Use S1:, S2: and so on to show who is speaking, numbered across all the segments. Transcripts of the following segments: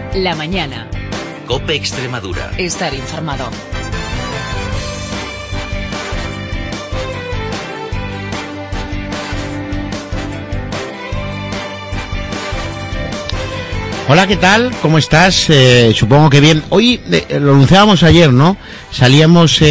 S1: La mañana.
S2: COPE Extremadura.
S1: Estar informado.
S3: Hola, ¿qué tal? ¿Cómo estás? Supongo que bien. Hoy, lo anunciábamos ayer, ¿no? Salíamos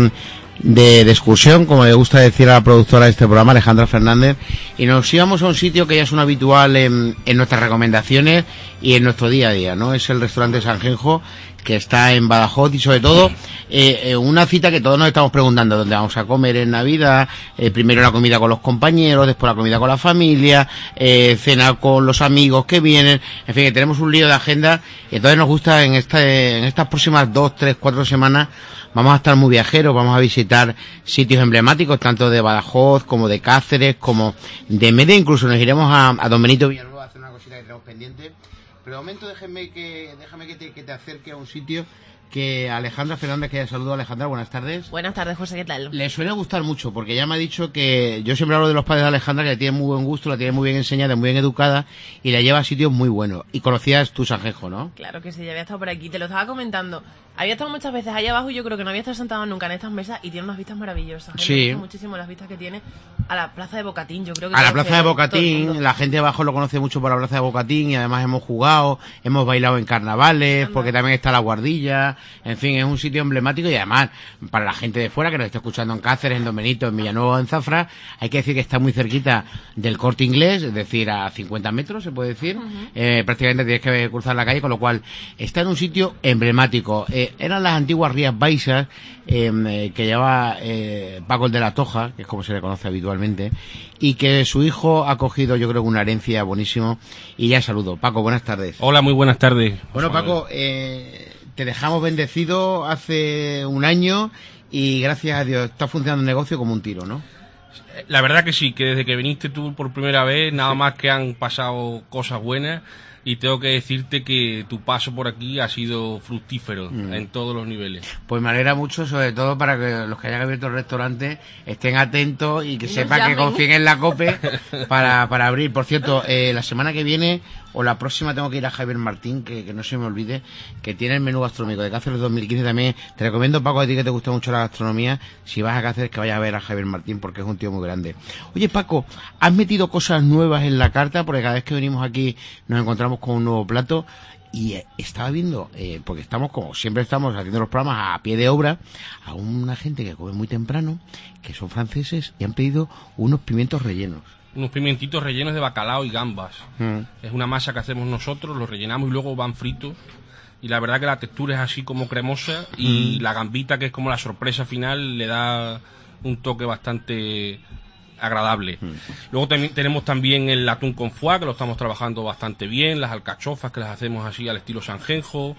S3: de excursión, como le gusta decir a la productora de este programa, Alejandra Fernández, y nos íbamos a un sitio que ya es un habitual en nuestras recomendaciones y en nuestro día a día, ¿no? Es el restaurante Sanjenjo, que está en Badajoz, y sobre todo una cita que todos nos estamos preguntando: ¿dónde vamos a comer en Navidad? Primero la comida con los compañeros, después la comida con la familia, cena con los amigos que vienen, en fin, que tenemos un lío de agenda, y entonces nos gusta en estas próximas 2, 3, 4 semanas vamos a estar muy viajeros, vamos a visitar sitios emblemáticos tanto de Badajoz como de Cáceres, como de Mérida, incluso nos iremos a Don Benito Villanueva a hacer una cosita que tenemos pendiente. Pero de momento déjame que te acerque a un sitio que Alejandra Fernández, que ya saludo. Alejandra, buenas tardes.
S4: Buenas tardes, José, ¿qué tal?
S3: Le suele gustar mucho, porque ya me ha dicho que yo siempre hablo de los padres de Alejandra, que la tienen muy buen gusto, la tienen muy bien enseñada, muy bien educada, y la lleva a sitios muy buenos. Y conocías tu Sanjenjo, ¿no?
S4: Claro que sí, ya había estado por aquí, te lo estaba comentando. Había estado muchas veces allá abajo y yo creo que no había estado sentado nunca en estas mesas, y tiene unas vistas maravillosas.
S3: Sí.
S4: Me gustan muchísimo las vistas que tiene a la plaza de Bocatín, yo creo que...
S3: A la plaza de Bocatín, la gente de abajo lo conoce mucho por la plaza de Bocatín, y además hemos jugado, hemos bailado en carnavales, porque también está la Guardilla, en fin, es un sitio emblemático. Y además, para la gente de fuera que nos está escuchando en Cáceres, en Don Benito, en Villanueva, en Zafra, hay que decir que está muy cerquita del Corte Inglés, es decir, a 50 metros, se puede decir. Prácticamente tienes que cruzar la calle, con lo cual está en un sitio emblemático. Eran las antiguas Rías Baixas, que llevaba Paco el de la Toja, que es como se le conoce habitualmente, y que su hijo ha cogido, yo creo, una herencia buenísimo. Y ya saludo. Paco, buenas tardes.
S5: Hola, muy buenas tardes.
S3: Bueno, Paco, te dejamos bendecido hace un año y gracias a Dios está funcionando el negocio como un tiro, ¿no?
S5: La verdad que sí, que desde que viniste tú por primera vez, nada más que han pasado cosas buenas, y tengo que decirte que tu paso por aquí ha sido fructífero en todos los niveles.
S3: Pues me alegra mucho, sobre todo para que los que hayan abierto el restaurante estén atentos y que sepan que confíen en la COPE para abrir. Por cierto, la semana que viene o la próxima tengo que ir a Javier Martín, que no se me olvide, que tiene el menú gastronómico de Cáceres 2015 también. Te recomiendo, Paco, a ti que te gusta mucho la gastronomía, si vas a Cáceres, que vayas a ver a Javier Martín, porque es un tío muy grande. Oye, Paco, ¿has metido cosas nuevas en la carta? Porque cada vez que venimos aquí nos encontramos con un nuevo plato. Y estaba viendo, porque estamos, como siempre estamos haciendo los programas a pie de obra, a una gente que come muy temprano, que son franceses, y han pedido unos pimientos rellenos.
S5: Unos pimientitos rellenos de bacalao y gambas. Es una masa que hacemos nosotros, los rellenamos y luego van fritos. Y la verdad que la textura es así como cremosa, y la gambita, que es como la sorpresa final, le da un toque bastante agradable. Luego tenemos también el atún con foie, que lo estamos trabajando bastante bien, las alcachofas, que las hacemos así al estilo Sanjenjo.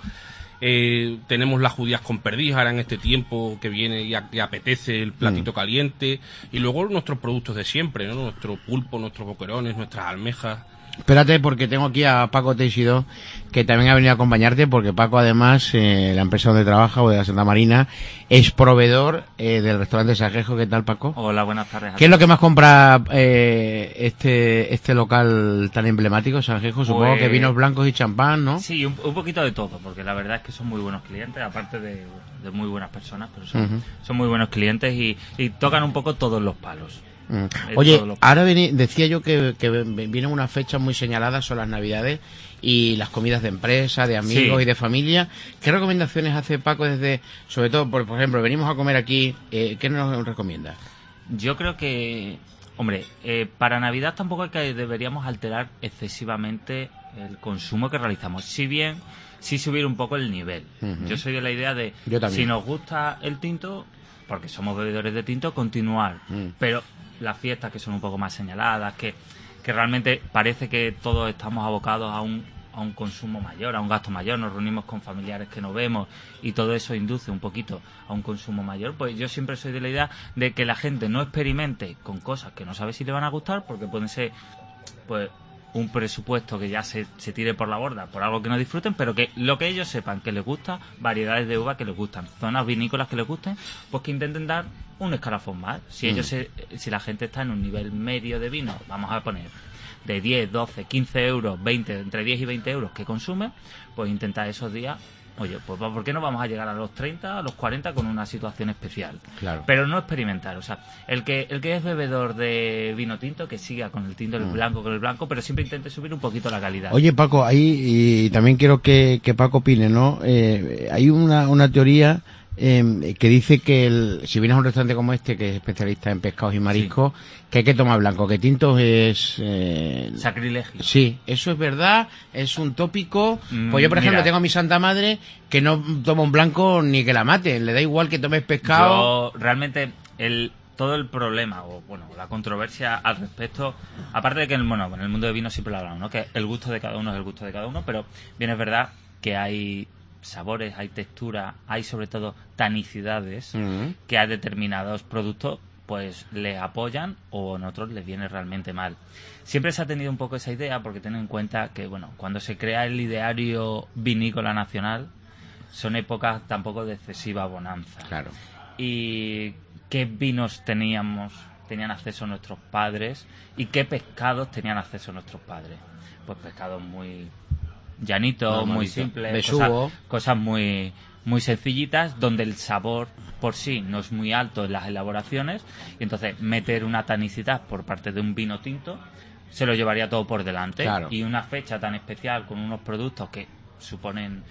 S5: Tenemos las judías con perdiz, ahora en este tiempo que viene y apetece el platito caliente, y luego nuestros productos de siempre, ¿no? Nuestro pulpo, nuestros boquerones, nuestras almejas.
S3: Espérate, porque tengo aquí a Paco Teixidó, que también ha venido a acompañarte, porque Paco, además, la empresa donde trabaja, o de la Santa Marina, es proveedor del restaurante Sanjenjo. ¿Qué tal, Paco?
S6: Hola, buenas tardes.
S3: ¿Qué es lo que más compra este local tan emblemático, Sanjenjo? Supongo que vinos blancos y champán, ¿no?
S6: Sí, un poquito de todo, porque la verdad es que son muy buenos clientes, aparte de muy buenas personas, pero son muy buenos clientes y tocan un poco todos los palos.
S3: Oye, ahora decía yo que vienen unas fechas muy señaladas, son las Navidades y las comidas de empresa, de amigos y de familia. ¿Qué recomendaciones hace Paco sobre todo, por ejemplo, venimos a comer aquí, qué nos recomienda?
S6: Yo creo que, hombre, para Navidad tampoco deberíamos alterar excesivamente el consumo que realizamos, si bien sí subir un poco el nivel. Yo soy de la idea de, si nos gusta el tinto, porque somos bebedores de tinto, continuar, pero las fiestas que son un poco más señaladas, que realmente parece que todos estamos abocados a un consumo mayor, a un gasto mayor, nos reunimos con familiares que no vemos y todo eso induce un poquito a un consumo mayor, pues yo siempre soy de la idea de que la gente no experimente con cosas que no sabe si le van a gustar, porque pueden ser pues un presupuesto que ya se tire por la borda por algo que no disfruten, pero que lo que ellos sepan que les gusta, variedades de uva que les gustan, zonas vinícolas que les gusten, pues que intenten dar un escalafón más. Si ellos si la gente está en un nivel medio de vino, vamos a poner de 10, 12, 15 euros, 20, entre 10 y 20 euros que consume, pues intentar esos días, oye, pues ¿por qué no vamos a llegar a los 30, a los 40 con una situación especial?
S3: Claro.
S6: Pero no experimentar, o sea, el que es bebedor de vino tinto, que siga con el tinto, el blanco con el blanco, pero siempre intente subir un poquito la calidad.
S3: Oye, Paco, ahí, y también quiero que Paco opine, ¿no? Hay una teoría que dice que si vienes a un restaurante como este, que es especialista en pescados y mariscos, que hay que tomar blanco, que tinto es...
S6: sacrilegio.
S3: Sí, eso es verdad, es un tópico. Pues yo, por ejemplo, tengo a mi santa madre que no toma un blanco ni que la mate, le da igual que tomes pescado.
S6: Yo, realmente, todo el problema, o bueno, la controversia al respecto, aparte de que en el mundo de vino siempre lo hablamos, ¿no? Que el gusto de cada uno es el gusto de cada uno, pero bien es verdad que hay sabores, hay textura, hay sobre todo tanicidades que a determinados productos pues les apoyan o en otros les viene realmente mal. Siempre se ha tenido un poco esa idea porque ten en cuenta que bueno, cuando se crea el ideario vinícola nacional son épocas tampoco de excesiva bonanza.
S3: Claro.
S6: Y qué vinos tenían acceso nuestros padres y qué pescados tenían acceso nuestros padres. Pues pescados muy llanitos, muy simples, cosas muy sencillitas, donde el sabor por sí no es muy alto en las elaboraciones, y entonces meter una tanicidad por parte de un vino tinto se lo llevaría todo por delante.
S3: Claro.
S6: Y una fecha tan especial con unos productos que suponen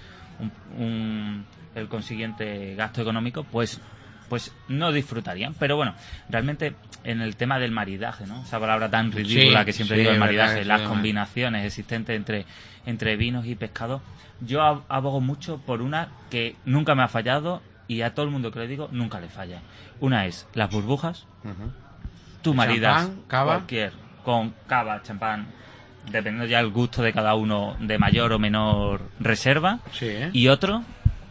S6: el consiguiente gasto económico, pues no disfrutarían. Pero bueno, realmente en el tema del maridaje, ¿no? Esa palabra tan ridícula que siempre digo, el maridaje, las combinaciones existentes entre vinos y pescados, yo abogo mucho por una que nunca me ha fallado y a todo el mundo que le digo nunca le falla. Una es las burbujas. Tú maridas
S3: Champán, cava.
S6: cualquier con cava, champán, dependiendo ya el gusto de cada uno, de mayor o menor reserva.
S3: Sí, ¿eh?
S6: Y otro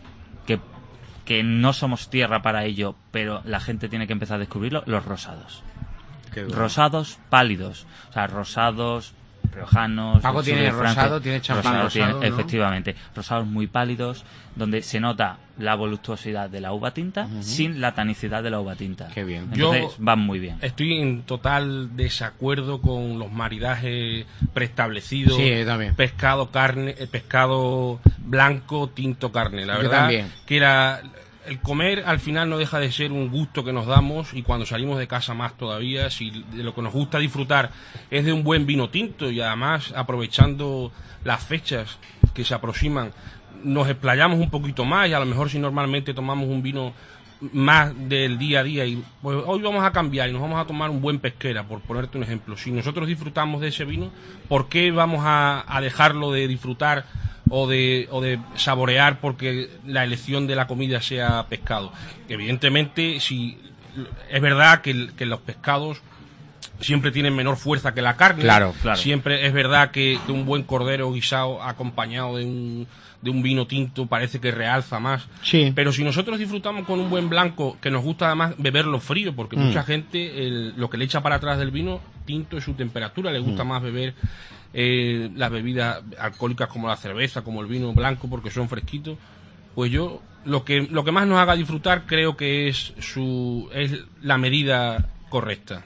S6: que no somos tierra para ello, pero la gente tiene que empezar a descubrirlo, los rosados. Rosados pálidos, o sea, rosados riojanos.
S3: Paco tiene rosado, tiene champán rosado, ¿no?
S6: Efectivamente, rosados muy pálidos, donde se nota la voluptuosidad de la uva tinta sin la tanicidad de la uva tinta.
S3: Qué bien.
S6: Entonces van muy bien.
S5: Estoy en total desacuerdo con los maridajes preestablecidos.
S3: Sí, también.
S5: Pescado, carne, pescado blanco, tinto, carne. La
S3: Yo
S5: verdad
S3: también.
S5: que el comer al final no deja de ser un gusto que nos damos, y cuando salimos de casa más todavía, si de lo que nos gusta disfrutar es de un buen vino tinto, y además aprovechando las fechas que se aproximan, nos explayamos un poquito más, y a lo mejor si normalmente tomamos un vino más del día a día, y pues hoy vamos a cambiar y nos vamos a tomar un buen pesquera, por ponerte un ejemplo. Si nosotros disfrutamos de ese vino, ¿por qué vamos a dejarlo de disfrutar o de saborear porque la elección de la comida sea pescado? Evidentemente, si es verdad que los pescados siempre tienen menor fuerza que la carne.
S3: Claro.
S5: Siempre es verdad que un buen cordero guisado acompañado de un vino tinto parece que realza más.
S3: Sí.
S5: Pero si nosotros disfrutamos con un buen blanco, que nos gusta además beberlo frío, porque mucha gente lo que le echa para atrás del vino tinto es su temperatura, le gusta más beber las bebidas alcohólicas como la cerveza, como el vino blanco, porque son fresquitos. Pues yo lo que más nos haga disfrutar creo que es la medida correcta.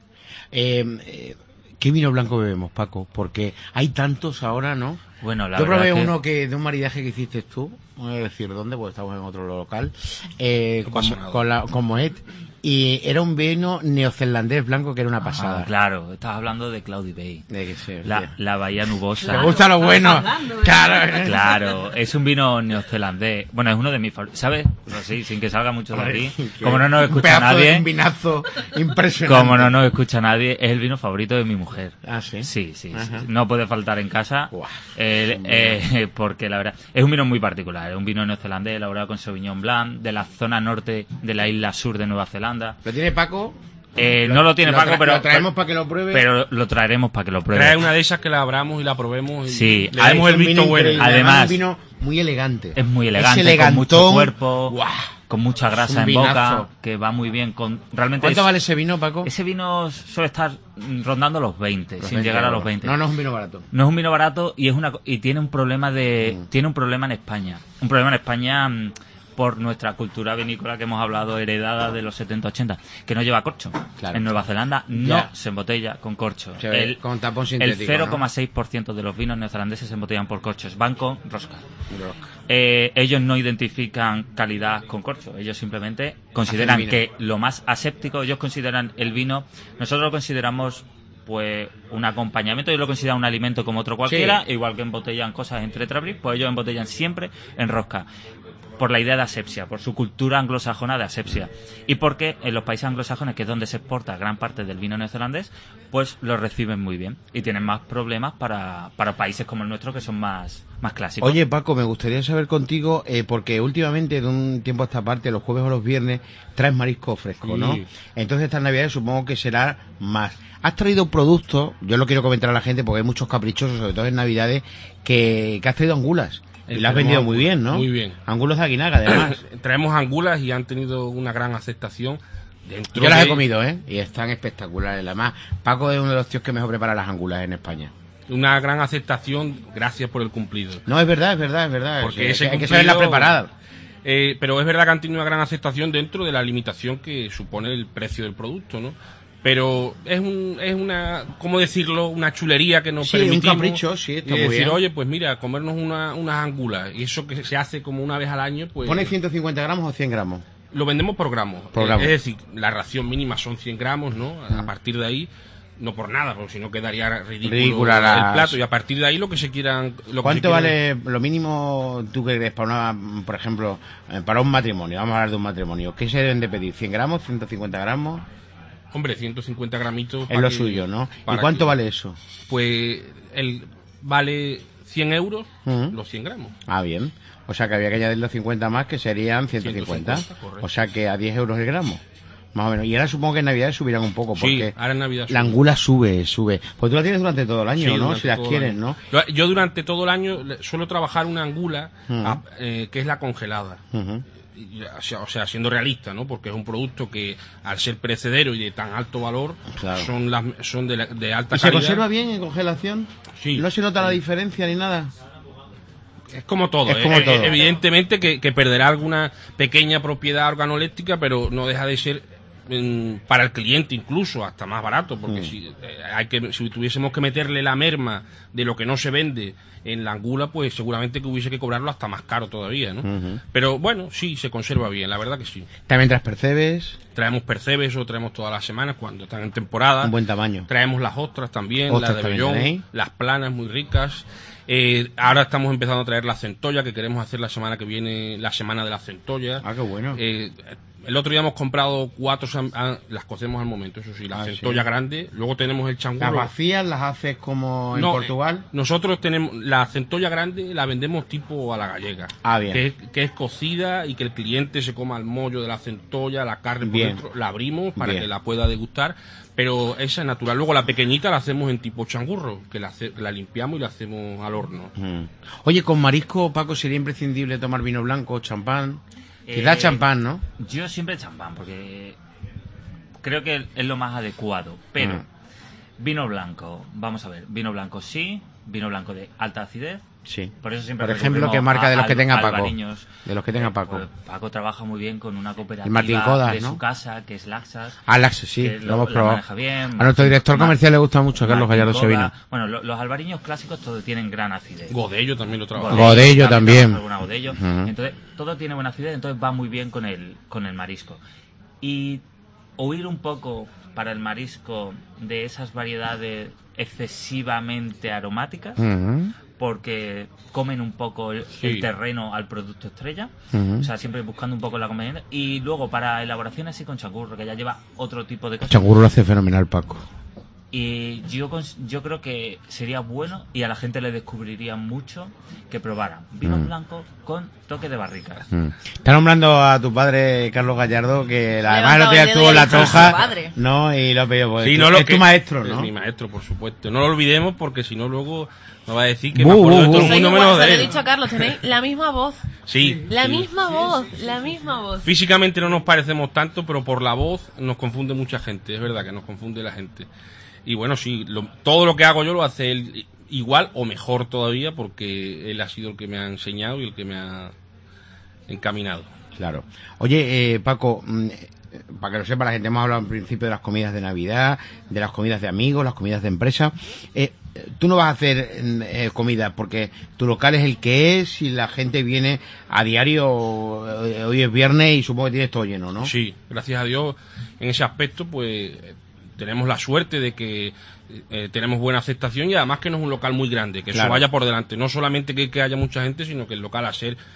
S3: ¿Qué vino blanco bebemos, Paco? Porque hay tantos ahora, ¿no?
S6: Bueno,
S3: yo probé uno de un maridaje que hiciste tú, no voy a decir dónde, porque estamos en otro local, con Moet, y era un vino neozelandés blanco que era una pasada.
S6: Claro, estabas hablando de Cloudy Bay. La bahía nubosa.
S3: Me gusta lo bueno.
S6: Claro, es un vino neozelandés. Bueno, es uno de mis favoritos. ¿Sabes? No, sí, sin que salga mucho de aquí. Como no nos escucha nadie.
S3: Un vinazo impresionante.
S6: Como no nos escucha nadie, es el vino favorito de mi mujer.
S3: Ah, sí.
S6: Sí. No puede faltar en casa. Porque la verdad, es un vino muy particular. Es un vino neozelandés elaborado con Sauvignon Blanc, de la zona norte de la isla sur de Nueva Zelanda.
S3: ¿Lo tiene Paco?
S6: No lo tiene Paco, pero
S3: lo traemos para que lo pruebe.
S6: Pero lo traeremos para que lo pruebe.
S5: Trae una de esas que la abramos y la probemos.
S6: Sí,
S5: le damos el visto bueno.
S6: Además,
S3: es un vino muy elegante.
S6: Es muy elegante, con mucho cuerpo, con mucha grasa en boca, que va muy bien con. Realmente.
S3: ¿Cuánto vale ese vino, Paco?
S6: Ese vino suele estar rondando los 20, sin llegar a los 20.
S3: No es un vino barato.
S6: No es un vino barato y tiene un problema tiene un problema en España. Un problema en España por nuestra cultura vinícola que hemos hablado, heredada de los 70-80, que no lleva corcho.
S3: Claro.
S6: En Nueva Zelanda no se embotella con corcho.
S3: Con tapón
S6: El
S3: sintético,
S6: 0,6% de los vinos neozelandeses se embotellan por corchos, van con rosca. Ellos no identifican calidad con corcho, ellos simplemente consideran que lo más aséptico, ellos consideran el vino, nosotros lo consideramos pues un acompañamiento, ellos lo consideran un alimento como otro cualquiera, igual que embotellan cosas en tetrabric, pues ellos embotellan siempre en rosca, por la idea de asepsia, por su cultura anglosajona de asepsia, y porque en los países anglosajones, que es donde se exporta gran parte del vino neozelandés, pues lo reciben muy bien y tienen más problemas para países como el nuestro, que son más clásicos.
S3: Oye, Paco, me gustaría saber contigo, porque últimamente, de un tiempo a esta parte, los jueves o los viernes, traes marisco fresco, ¿no? Entonces estas navidades supongo que será más. Has traído productos, yo lo quiero comentar a la gente porque hay muchos caprichosos, sobre todo en navidades, que has traído angulas. Y la has vendido muy bien, ¿no?
S5: Muy bien.
S3: Angulas de Aguinaga, además.
S5: Traemos angulas y han tenido una gran aceptación.
S3: Yo las he comido, ¿eh? Y están espectaculares. Además, Paco es uno de los tíos que mejor prepara las angulas en España.
S5: Una gran aceptación, gracias por el cumplido.
S3: No, es verdad.
S5: Porque
S3: hay que saberla preparar.
S5: Pero es verdad que han tenido una gran aceptación dentro de la limitación que supone el precio del producto, ¿no? Pero es una, ¿cómo decirlo? Una chulería que nos permitimos.
S3: Un capricho, sí, está muy
S5: decir,
S3: bien.
S5: oye, pues mira, comernos unas angulas. Y eso que se hace como una vez al año, pues...
S3: ¿Pone 150 gramos o 100 gramos?
S5: Lo vendemos por gramos. Es decir, la ración mínima son 100 gramos, ¿no? A partir de ahí, no por nada, porque si no quedaría ridículo el plato. Y a partir de ahí lo que se quieran...
S3: ¿Cuánto vale lo mínimo, tú que crees, para por ejemplo, para un matrimonio? Vamos a hablar de un matrimonio. ¿Qué se deben de pedir? ¿100 gramos? ¿150 gramos?
S5: Hombre, 150 gramitos...
S3: Es lo suyo, ¿no? ¿Y cuánto vale eso?
S5: Pues vale 100 euros los 100 gramos.
S3: Ah, bien. O sea que había que añadir los 50 más, que serían 150. O sea que a 10 euros el gramo. Más o menos. Y ahora supongo que en Navidad subirán un poco, porque
S5: ahora en Navidad
S3: la angula sube. Pues tú la tienes durante todo el año, ¿no? Si las quieres, ¿no?
S5: Yo durante todo el año suelo trabajar una angula que es la congelada. O sea, siendo realista, ¿no? Porque es un producto que, al ser perecedero y de tan alto valor, son de alta calidad.
S3: ¿Se conserva bien en congelación?
S5: Sí.
S3: ¿No se nota la diferencia ni nada?
S5: Es como todo. Evidentemente que perderá alguna pequeña propiedad organoléptica, pero no deja de ser para el cliente incluso hasta más barato, porque si tuviésemos que meterle la merma de lo que no se vende en la angula, pues seguramente que hubiese que cobrarlo hasta más caro todavía, ¿no? Pero bueno, sí, se conserva bien, la verdad que sí.
S3: ¿También traes percebes?
S5: Traemos percebes, o traemos todas las semanas cuando están en temporada.
S3: Un buen tamaño.
S5: Traemos las ostras también, las de vellón, las planas muy ricas. Ahora estamos empezando a traer la centolla, que queremos hacer la semana que viene, la semana de la centolla.
S3: Ah, qué bueno.
S5: El otro día hemos comprado 4, las cocemos al momento, eso sí, la centolla grande. Luego tenemos el changurro.
S3: ¿Las vacías las haces como en Portugal?
S5: Nosotros tenemos la centolla grande, la vendemos tipo a la gallega.
S3: Ah, bien.
S5: Que es cocida y que el cliente se coma el mollo de la centolla, la carne por dentro. La abrimos para que la pueda degustar. Pero esa es natural. Luego la pequeñita la hacemos en tipo changurro, que la limpiamos y la hacemos al horno.
S3: Oye, con marisco, Paco, ¿sería imprescindible tomar vino blanco o champán? Quizás champán, ¿no?
S6: Yo siempre champán, porque creo que es lo más adecuado. Pero vino blanco, vamos a ver, vino blanco sí, vino blanco de alta acidez.
S3: Sí.
S6: Por eso siempre,
S3: por ejemplo, ¿qué marca de los que tenga Paco?
S6: De
S3: los que tenga Paco.
S6: Pues Paco trabaja muy bien con una cooperativa
S3: Martín Codas,
S6: de
S3: ¿no?
S6: su casa, que es Laxas.
S3: Ah, Laxas, sí, lo hemos probado.
S6: Bien,
S3: a nuestro director comercial le gusta mucho, Carlos Gallardo Sevino.
S6: Bueno, los albariños clásicos todos tienen gran acidez.
S5: Godello también lo trabaja.
S3: Godello también.
S6: Godello. Entonces, todo tiene buena acidez, entonces va muy bien con el marisco. Y huir un poco para el marisco de esas variedades excesivamente aromáticas, porque comen un poco el terreno al producto estrella, o sea, siempre buscando un poco la conveniencia. Y luego para elaboraciones así con changurro, que ya lleva otro tipo de cosas.
S3: Changurro lo hace fenomenal, Paco.
S6: Y yo creo que sería bueno, y a la gente le descubriría mucho, que probaran vino blanco con toque de barricas.
S3: Está nombrando a tu padre, Carlos Gallardo, que además no te estuvo la toja, ¿no? Y lo pedido pues, es tu maestro, ¿no?
S5: Es mi maestro, por supuesto. No lo olvidemos, porque si no luego nos va a decir que me acuerdo de todo el mundo menos de él.
S4: Le he dicho a Carlos, tenéis la misma voz.
S5: Sí.
S4: La misma voz.
S5: Físicamente no nos parecemos tanto, pero por la voz nos confunde mucha gente. Es verdad que nos confunde la gente. Y bueno, sí, todo lo que hago yo lo hace él igual o mejor todavía, porque él ha sido el que me ha enseñado y el que me ha encaminado.
S3: Claro. Oye, Paco, para que lo sepa la gente, hemos hablado en principio de las comidas de Navidad, de las comidas de amigos, las comidas de empresa. Tú no vas a hacer comida porque tu local es el que es y la gente viene a diario. Hoy es viernes y supongo que tienes todo lleno, ¿no?
S5: Sí, gracias a Dios en ese aspecto pues tenemos la suerte de que tenemos buena aceptación y además que no es un local muy grande, que
S3: claro.
S5: Eso vaya por delante, no solamente que haya mucha gente, sino que el local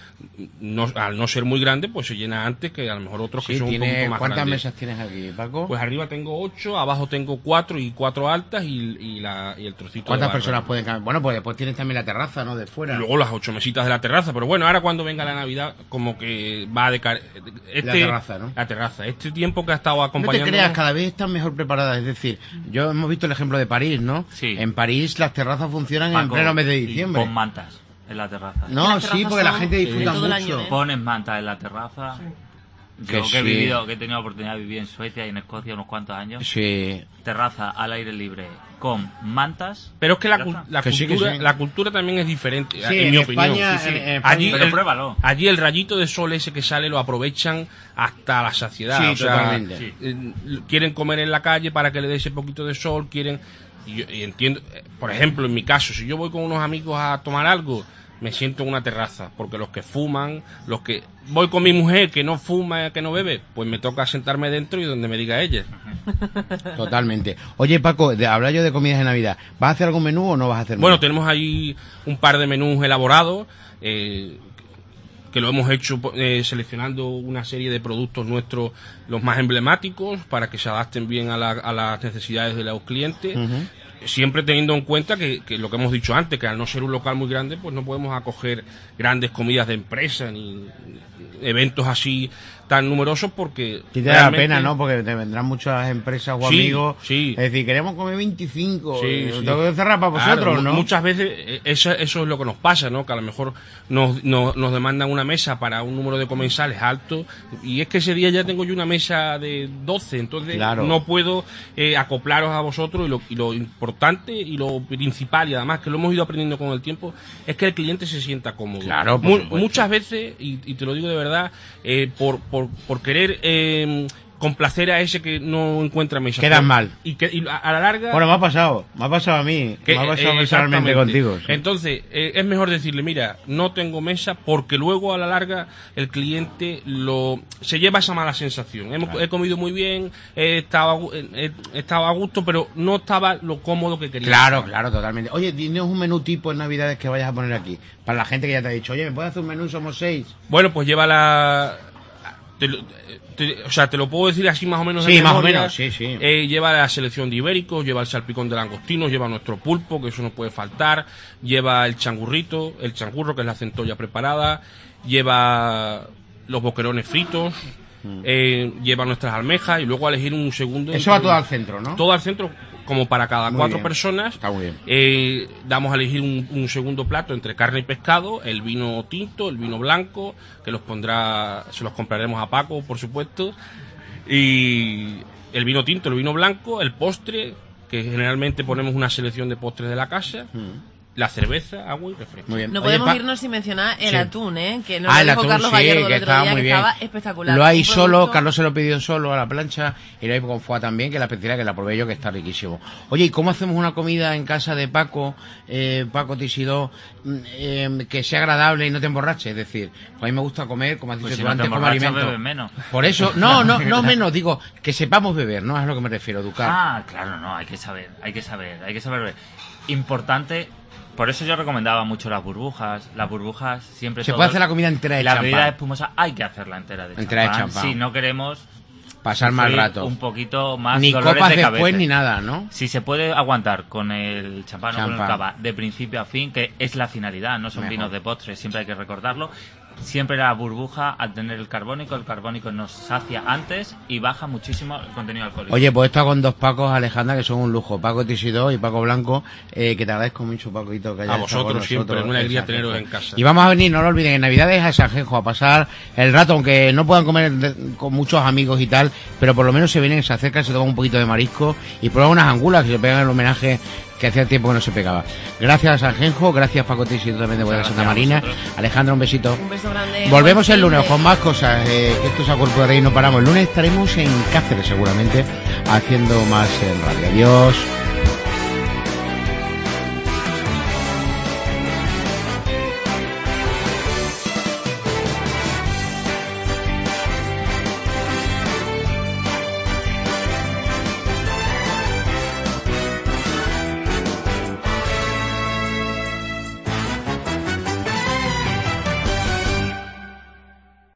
S5: al no ser muy grande pues se llena antes que a lo mejor otros que son un poquito más
S3: ¿Cuántas
S5: grandes.
S3: mesas tienes aquí, Paco?
S5: Pues arriba tengo 8, abajo tengo 4 y 4 altas y el trocito.
S3: ¿Cuántas
S5: de
S3: personas
S5: barra.
S3: pueden caber? Bueno, pues después tienes también la terraza, ¿no? De
S5: Y
S3: fuera.
S5: luego las 8 mesitas de la terraza, pero bueno, ahora cuando venga la Navidad como que va a decaer.
S3: La terraza, ¿no?
S5: La terraza. Este tiempo que ha estado
S3: No
S5: acompañando.
S3: te creas, cada vez están mejor preparadas. Es decir, yo hemos visto el ejemplo de París, ¿no?
S6: Sí.
S3: En París las terrazas funcionan en
S6: Paco,
S3: pleno mes de
S6: y
S3: diciembre.
S6: pon mantas en la terraza.
S3: No,
S4: Las
S3: sí,
S4: terrazas
S3: porque la
S4: son
S3: gente disfruta
S4: todo el
S3: mucho.
S4: año, ¿eh?
S6: Pones mantas en la terraza.
S3: Que
S6: Yo que he
S3: sí.
S6: vivido, que he tenido la oportunidad de vivir en Suecia y en Escocia unos cuantos años.
S3: Sí.
S6: Terraza al aire libre con mantas.
S5: Pero es que
S6: Ya está.
S3: Que sí, que sí.
S5: la cultura también es diferente,
S3: Sí,
S5: en mi opinión.
S3: España,
S6: Sí, sí.
S3: en España-
S5: Allí
S6: Pero pruébalo.
S5: allí el rayito de sol ese que sale lo aprovechan hasta la saciedad.
S3: Sí,
S5: o sea,
S3: totalmente.
S6: Sí.
S5: Quieren comer en la calle para que le dé ese poquito de sol, y entiendo, por ejemplo, en mi caso, si yo voy con unos amigos a tomar algo, me siento en una terraza, porque los que fuman, los que voy con mi mujer que no fuma, que no bebe, pues me toca sentarme dentro y donde me diga ella.
S3: Totalmente. Oye, Paco, habla yo de comidas de Navidad. ¿Vas a hacer algún menú o no vas a hacer
S5: Bueno,
S3: menú?
S5: tenemos ahí un par de menús elaborados, que lo hemos hecho seleccionando una serie de productos nuestros, los más emblemáticos, para que se adapten bien a las necesidades de los clientes.
S3: Ujú.
S5: Siempre teniendo en cuenta que lo que hemos dicho antes, que al no ser un local muy grande, pues no podemos acoger grandes comidas de empresa ni eventos así tan numerosos porque
S3: Sí te da
S5: realmente-
S3: pena, ¿no? Porque te vendrán muchas empresas o
S5: Sí,
S3: amigos.
S5: sí.
S3: Es decir, queremos comer 25.
S5: Sí,
S3: y
S5: sí.
S3: tengo que cerrar para
S5: Claro,
S3: vosotros, ¿no?
S5: Muchas veces eso es lo que nos pasa, ¿no? Que a lo mejor nos demandan una mesa para un número de comensales alto y es que ese día ya tengo yo una mesa de 12, entonces
S3: Claro.
S5: no puedo acoplaros a vosotros y lo importante y lo principal y además que lo hemos ido aprendiendo con el tiempo es que el cliente se sienta cómodo.
S3: Claro, por supuesto.
S5: Muchas veces, y te lo digo de verdad, por querer complacer a ese que no encuentra mesa.
S3: Quedas mal.
S5: Y a la larga...
S3: Bueno, me ha pasado a mí.
S5: Que,
S3: me ha pasado personalmente
S5: exactamente.
S3: contigo. Sí.
S5: Entonces, es mejor decirle, mira, no tengo mesa, porque luego a la larga el cliente se lleva esa mala sensación. He comido muy bien, estaba a gusto, pero no estaba lo cómodo que quería.
S3: Claro, claro, totalmente. Oye, dinos un menú tipo en Navidades que vayas a poner aquí. Para la gente que ya te ha dicho, oye, ¿me puedes hacer un menú? Somos 6.
S5: Bueno, pues lleva te lo puedo decir así más o menos.
S3: Sí,
S5: de
S3: más o
S5: memoria.
S3: menos, sí, sí.
S5: Lleva la selección de ibéricos, lleva el salpicón de langostinos, lleva nuestro pulpo, que eso no puede faltar, lleva el changurrito, el changurro, que es la centolla preparada, lleva los boquerones fritos, lleva nuestras almejas y luego a elegir un segundo.
S3: Eso va todo al centro, ¿no?
S5: Todo al centro, como para cada
S3: Muy
S5: 4
S3: bien.
S5: personas.
S3: Está muy bien.
S5: Damos a elegir un segundo plato entre carne y pescado, el vino tinto, el vino blanco, que se los compraremos a Paco, por supuesto, y el vino tinto, el vino blanco, el postre, que generalmente ponemos una selección de postres de la casa, la cerveza, agua y refresco.
S3: Muy bien.
S4: No
S3: Oye,
S4: podemos irnos sin mencionar el
S3: Sí.
S4: atún, ¿eh? Que nos
S3: Ah,
S4: lo
S3: el
S4: dijo
S3: atún,
S4: Carlos
S3: sí,
S4: Gallardo el
S3: que
S4: otro
S3: estaba
S4: día,
S3: muy
S4: que
S3: bien.
S4: estaba espectacular.
S3: Lo hay
S4: Un
S3: solo,
S4: producto-
S3: Carlos se lo pidió solo a la plancha y lo hay con foie también, que la especialidad que la probé yo, que está riquísimo. Oye, ¿y cómo hacemos una comida en casa de Paco, Paco Tisidó, que sea agradable y no te emborrache? Es decir, pues a mí me gusta comer, como has dicho
S6: Pues si
S3: tú
S6: no te
S3: antes, como
S6: emborrachas,
S3: alimento.
S6: bebes menos.
S3: Por eso, no menos, digo, que sepamos beber, ¿no? Es a lo que me refiero, educar.
S6: Ah, claro, no, hay que saber beber. Importante, por eso yo recomendaba mucho las burbujas siempre.
S3: Se puede hacer la comida entera de
S6: la
S3: champán.
S6: bebida espumosa hay que hacerla entera de
S3: Entera de
S6: champán.
S3: champán.
S6: Si no queremos
S3: Pasar mal
S6: sufrir
S3: rato.
S6: un poquito más
S3: Ni
S6: dolores
S3: copas
S6: de
S3: después
S6: cabeza.
S3: ni nada, ¿no?
S6: Si se puede aguantar con el champán o con el
S3: Champán.
S6: cava de principio a fin, que es la finalidad, no son
S3: Mejor.
S6: vinos de postre, siempre hay que recordarlo. Siempre la burbuja, al tener el carbónico nos sacia antes y baja muchísimo el contenido alcohólico.
S3: Oye, pues he estado con dos Pacos, Alejandra, que son un lujo. Paco Tisidó y Paco Blanco, que te agradezco mucho, Paquito, que hayas
S5: A
S3: estado
S5: vosotros
S3: con
S5: siempre,
S3: nosotros.
S5: una alegría
S3: Sanjenjo.
S5: teneros en casa.
S3: Y vamos a venir, no lo olviden, en Navidades a Sanjenjo a pasar el rato, aunque no puedan comer con muchos amigos y tal, pero por lo menos se vienen, se acercan, se toman un poquito de marisco y prueban unas angulas que se pegan el homenaje que hacía tiempo que no se pegaba. Gracias, Angenjo, gracias, Paco Tisito, también de Bodegas Santa Marina. Alejandra, un besito.
S4: Un beso grande.
S3: Volvemos el lunes con más cosas, que esto es A Cuerpo de Rey y no paramos. El lunes estaremos en Cáceres seguramente, haciendo más en radio. Adiós.